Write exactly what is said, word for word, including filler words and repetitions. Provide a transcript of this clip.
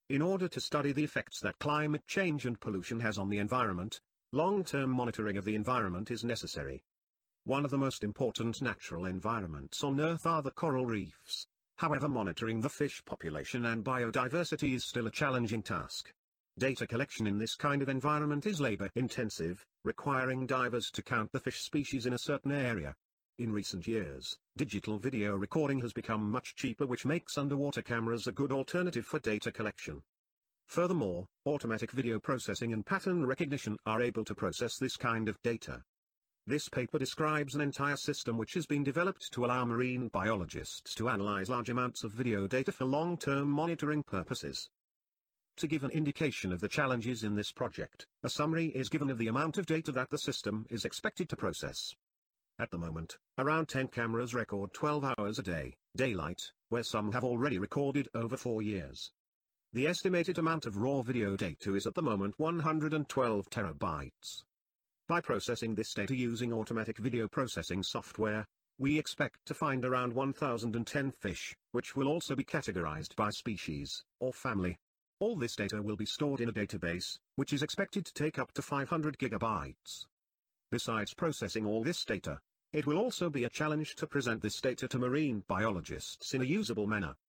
In order to study the effects that climate change and pollution has on the environment, long-term monitoring of the environment is necessary. One of the most important natural environments on Earth are the coral reefs. However, monitoring the fish population and biodiversity is still a challenging task. Data collection in this kind of environment is labor-intensive, requiring divers to count the fish species in a certain area. In recent years, digital video recording has become much cheaper, which makes underwater cameras a good alternative for data collection. Furthermore, automatic video processing and pattern recognition are able to process this kind of data. This paper describes an entire system which has been developed to allow marine biologists to analyze large amounts of video data for long-term monitoring purposes. To give an indication of the challenges in this project, a summary is given of the amount of data that the system is expected to process. At the moment, around ten cameras record twelve hours a day, daylight, where some have already recorded over four years. The estimated amount of raw video data is at the moment one hundred twelve terabytes. By processing this data using automatic video processing software, we expect to find around one thousand ten fish, which will also be categorized by species, or family. All this data will be stored in a database, which is expected to take up to five hundred gigabytes. Besides processing all this data, it will also be a challenge to present this data to marine biologists in a usable manner.